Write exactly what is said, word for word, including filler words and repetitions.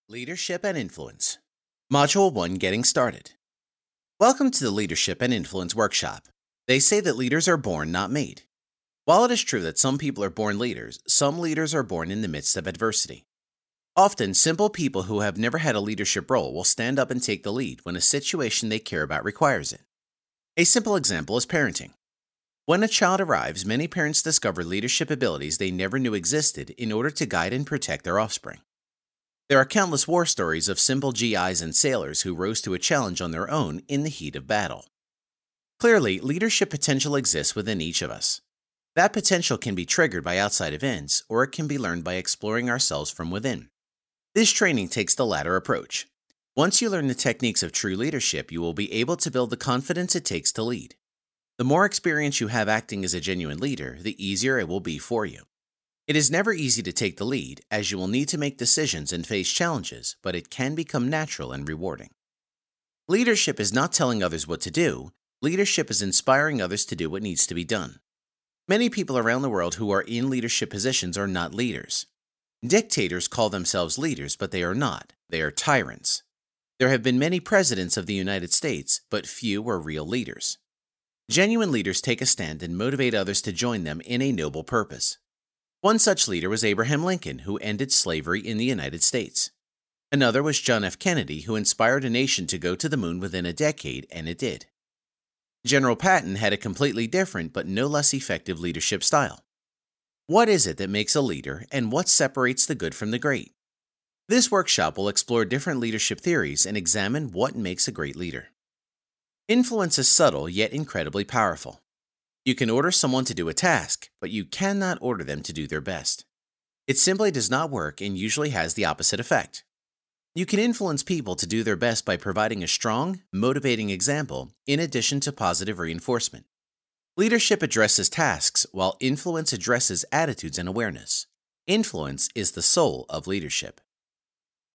Leadership and Influence. Module one Getting Started. Welcome to the Leadership and Influence Workshop. They say that leaders are born, not made. While it is true that some people are born leaders, some leaders are born in the midst of adversity. Often, simple people who have never had a leadership role will stand up and take the lead when a situation they care about requires it. A simple example is parenting. When a child arrives, many parents discover leadership abilities they never knew existed in order to guide and protect their offspring. There are countless war stories of simple G Is and sailors who rose to a challenge on their own in the heat of battle. Clearly, leadership potential exists within each of us. That potential can be triggered by outside events, or it can be learned by exploring ourselves from within. This training takes the latter approach. Once you learn the techniques of true leadership, you will be able to build the confidence it takes to lead. The more experience you have acting as a genuine leader, the easier it will be for you. It is never easy to take the lead, as you will need to make decisions and face challenges, but it can become natural and rewarding. Leadership is not telling others what to do. Leadership is inspiring others to do what needs to be done. Many people around the world who are in leadership positions are not leaders. Dictators call themselves leaders, but they are not. They are tyrants. There have been many presidents of the United States, but few are real leaders. Genuine leaders take a stand and motivate others to join them in a noble purpose. One such leader was Abraham Lincoln, who ended slavery in the United States. Another was John F. Kennedy, who inspired a nation to go to the moon within a decade, and it did. General Patton had a completely different but no less effective leadership style. What is it that makes a leader, and what separates the good from the great? This workshop will explore different leadership theories and examine what makes a great leader. Influence is subtle yet incredibly powerful. You can order someone to do a task, but you cannot order them to do their best. It simply does not work and usually has the opposite effect. You can influence people to do their best by providing a strong, motivating example in addition to positive reinforcement. Leadership addresses tasks, while influence addresses attitudes and awareness. Influence is the soul of leadership.